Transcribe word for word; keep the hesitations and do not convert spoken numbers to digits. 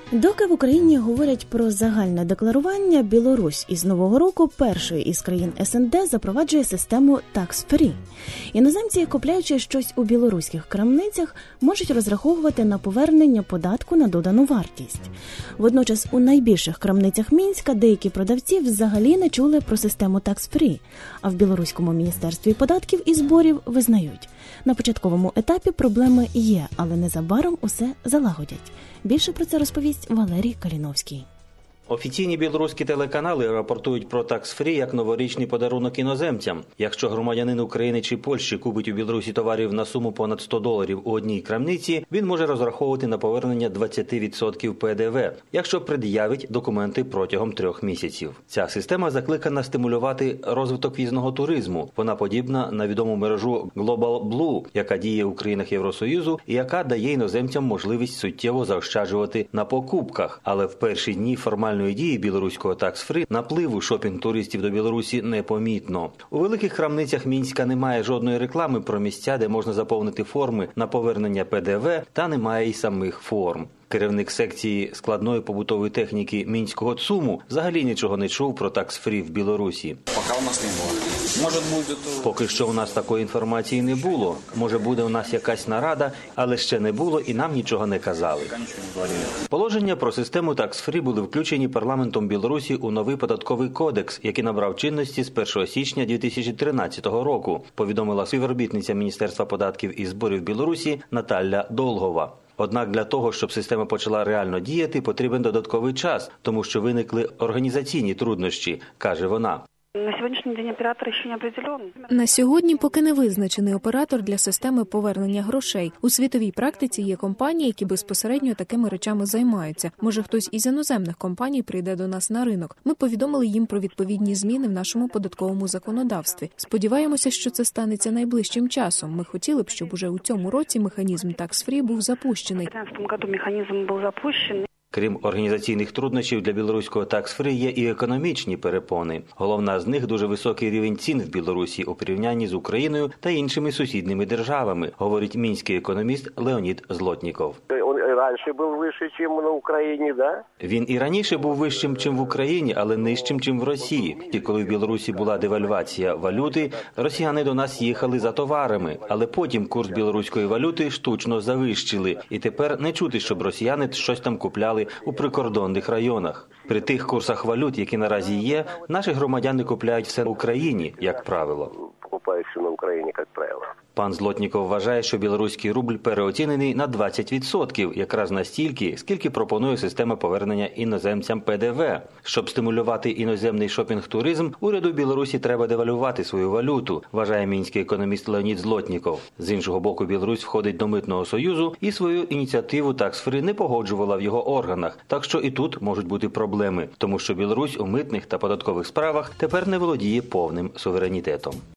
Доки в Україні говорять про загальне декларування, Білорусь із нового року першою із країн ес ен де запроваджує систему tax-free. Іноземці, купляючи щось у білоруських крамницях, можуть розраховувати на повернення податку на додану вартість. Водночас у найбільших крамницях Мінська деякі продавці взагалі не чули про систему tax-free, а в Білоруському міністерстві податків і зборів визнають. На початковому етапі проблеми є, але незабаром усе залагодять. Більше про це розповість Валерій Каліновський. Офіційні білоруські телеканали рапортують про tax-free як новорічний подарунок іноземцям. Якщо громадянин України чи Польщі купить у Білорусі товарів на суму понад сто доларів у одній крамниці, він може розраховувати на повернення двадцять відсотків пе де ве, якщо пред'явить документи протягом трьох місяців. Ця система закликана стимулювати розвиток в'їзного туризму. Вона подібна на відому мережу Global Blue, яка діє у країнах Євросоюзу і яка дає іноземцям можливість суттєво заощаджувати на покупках. Але в перші дні формально дії білоруського tax-free напливу шопінг-туристів до Білорусі непомітно. У великих крамницях Мінська немає жодної реклами про місця, де можна заповнити форми на повернення пе де ве, та немає й самих форм. Керівник секції складної побутової техніки Мінського ЦУМу взагалі нічого не чув про tax-free в Білорусі. Поки у нас не було. Може буде то... Поки що у нас такої інформації не було. Може буде у нас якась нарада, але ще не було і нам нічого не казали. Положення про систему tax-free були включені парламентом Білорусі у новий податковий кодекс, який набрав чинності з першого січня дві тисячі тринадцятого року, повідомила співробітниця Міністерства податків і зборів Білорусі Наталя Долгова. Однак для того, щоб система почала реально діяти, потрібен додатковий час, тому що виникли організаційні труднощі, каже вона. На сьогоднішній день оператор ще не определений. На сьогодні поки не визначений оператор для системи повернення грошей. У світовій практиці є компанії, які безпосередньо такими речами займаються. Може, хтось із іноземних компаній прийде до нас на ринок. Ми повідомили їм про відповідні зміни в нашому податковому законодавстві. Сподіваємося, що це станеться найближчим часом. Ми хотіли б, щоб уже у цьому році механізм tax-free був запущений. У дві тисячі п'ятнадцятому році механізм був запущений. Крім організаційних труднощів, для білоруського tax-free є і економічні перепони. Головна з них – дуже високий рівень цін в Білорусі у порівнянні з Україною та іншими сусідніми державами, говорить мінський економіст Леонід Злотніков. Раніше був вищий, ніж на Україні, да? Він і раніше був вищим, чим в Україні, але нижчим, чим в Росії. І коли в Білорусі була девальвація валюти, росіяни до нас їхали за товарами, але потім курс білоруської валюти штучно завищили. І тепер не чути, щоб росіяни щось там купляли у прикордонних районах. При тих курсах валют, які наразі є, наші громадяни купляють все в Україні, як правило. Покупають все на Україні, як правило. Пан Злотніков вважає, що білоруський рубль переоцінений на двадцять відсотків, якраз настільки, скільки пропонує система повернення іноземцям пе де ве. Щоб стимулювати іноземний шопінг-туризм, уряду Білорусі треба девальвувати свою валюту, вважає мінський економіст Леонід Злотніков. З іншого боку, Білорусь входить до Митного союзу і свою ініціативу tax-free не погоджувала в його органах, так що і тут можуть бути проблеми, тому що Білорусь у митних та податкових справах тепер не володіє повним суверенітетом.